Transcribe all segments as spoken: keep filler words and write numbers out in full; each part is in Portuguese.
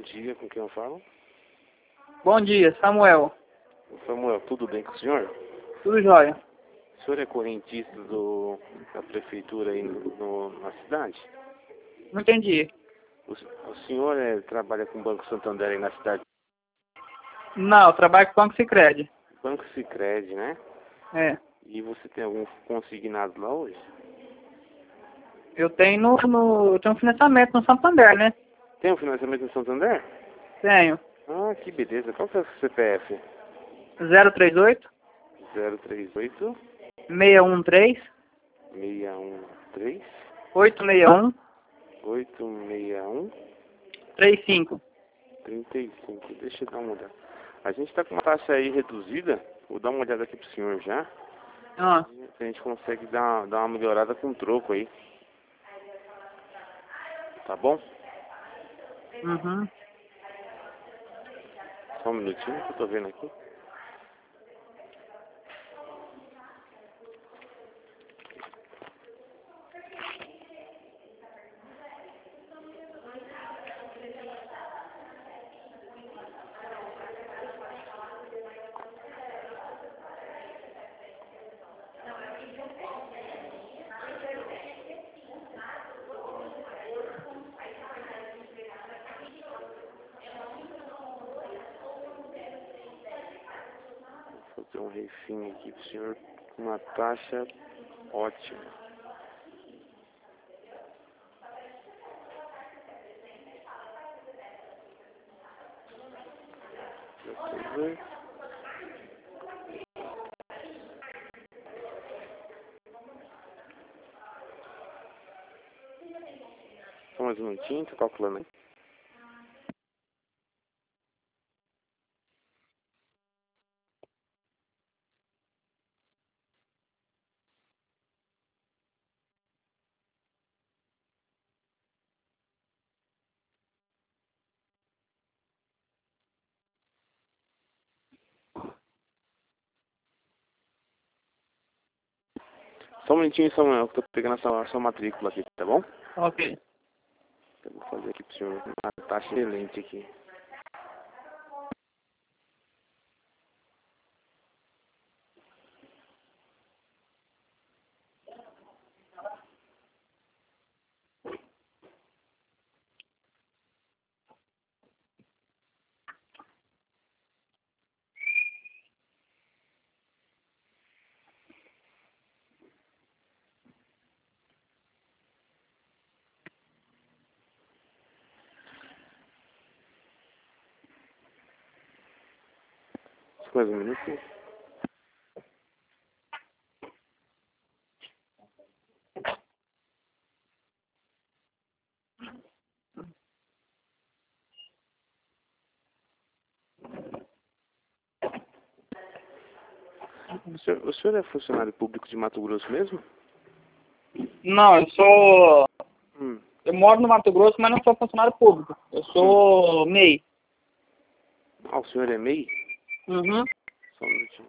dia, com quem eu falo? Bom dia, Samuel. Samuel, tudo bem com o senhor? Tudo jóia. O senhor é correntista do, da prefeitura aí no, no- na cidade? Não entendi. O, o senhor é, trabalha com o Banco Santander aí na cidade? Não, eu trabalho com o Banco Sicredi. Banco Sicredi, né? É. E você tem algum consignado lá hoje? Eu tenho no, no eu tenho um financiamento no Santander, né? Tem um financiamento no Santander? Tenho. Ah, que beleza. Qual que é o seu C P F? zero três oito, zero três oito, seis um três, seis um três, oito seis um, oito seis um, três cinco. trinta e cinco. Deixa eu dar uma olhada. A gente está com uma taxa aí reduzida. Vou dar uma olhada aqui pro senhor já. Ah, A gente consegue dar, dar uma melhorada com troco aí. Tá bom? uhum. Só um minutinho que eu tô vendo aqui. Vou fazer um refim aqui pro senhor com uma taxa ótima. Deixa eu ver. Só mais um minutinho, tô calculando aí. Só um minutinho, Samuel, que eu tô pegando a sua, a sua matrícula aqui, tá bom? Ok. Eu vou fazer aqui pro senhor uma taxa excelente aqui. Só mais um minuto. O senhor, o senhor é funcionário público de Mato Grosso mesmo? Não, eu sou... Hum. Eu moro no Mato Grosso, mas não sou funcionário público. Eu sou M E I. Ah, o senhor é M E I? Uhum. Só um minutinho.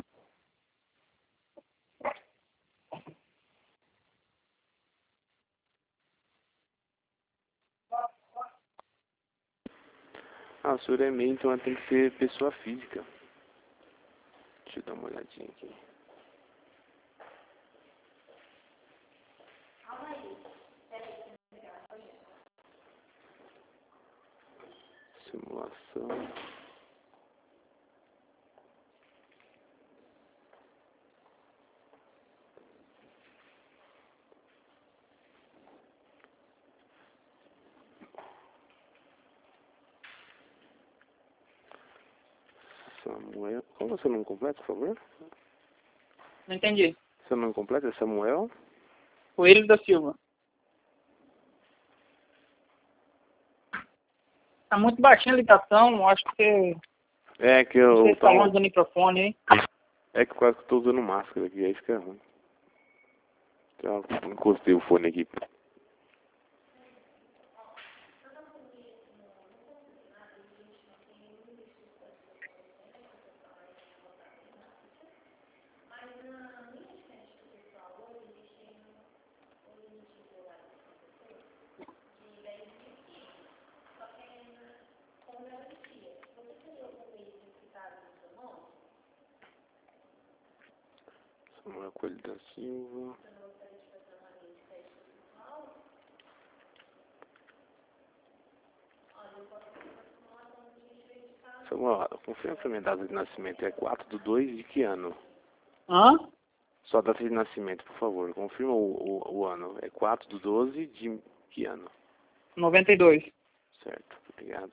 Ah, o senhor é M E I, então tem que ser pessoa física. Deixa eu dar uma olhadinha aqui. Simulação. Samuel. Qual é o seu nome completo, por favor? Não entendi. Seu nome completo é Samuel? Coelho da Silva. Tá muito baixinha a ligação, acho que... É que Não sei eu se tá tô... longe do microfone, hein? É que quase que eu tô usando máscara aqui, aí fica ruim. Então, eu encostei o fone aqui. Samuel Coelho da Silva. Samuel, confirma pra mim a data de nascimento. É quatro do dois de que ano? Hã? Sua data de nascimento, por favor. Confirma o, o, o ano. É quatro do doze de que ano? noventa e dois. Certo, obrigado.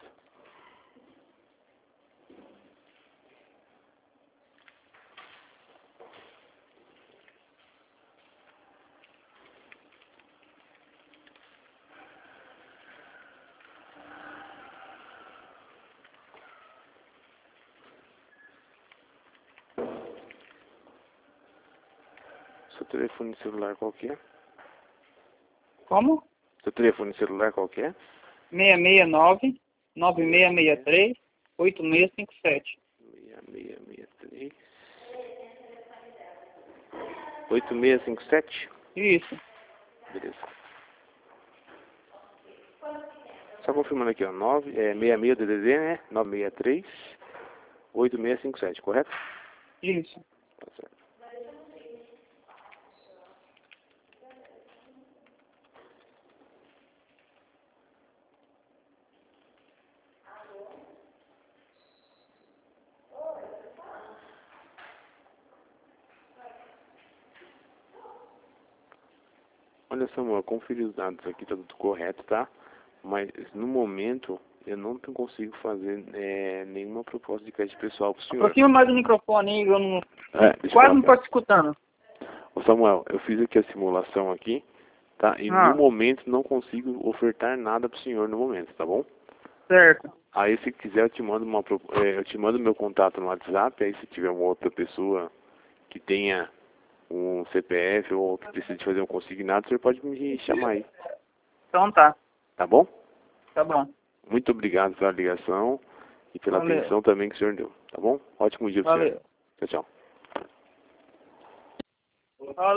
Seu telefone celular qual que é? Como? Seu telefone celular qual que é? seis seis nove, nove seis seis três, oito seis cinco sete. seis seis seis três. oito seis cinco sete? Isso. Beleza. Só confirmando aqui, ó. nove, é, seis seis D D D, né? nove seis três, oito seis cinco sete, correto? Isso. Tá certo. Olha, Samuel, conferi os dados aqui, tá tudo correto, tá? Mas no momento eu não consigo fazer é, nenhuma proposta de crédito pessoal pro senhor. Aproxima mais o microfone aí, eu não... É, deixa eu quase falar não pra- tô te escutando. Ô Samuel, eu fiz aqui a simulação aqui, tá? E Ah. no momento não consigo ofertar nada pro senhor no momento, tá bom? Certo. Aí se quiser eu te mando uma pro- é, eu te mando meu contato no WhatsApp, aí se tiver uma outra pessoa que tenha um C P F ou que precise de fazer um consignado, você pode me chamar aí, Então tá. tá bom? Tá bom. Muito obrigado pela ligação e pela Valeu. atenção também que o senhor deu, tá bom? Ótimo dia pro senhor. Valeu. Tchau, tchau. Valeu.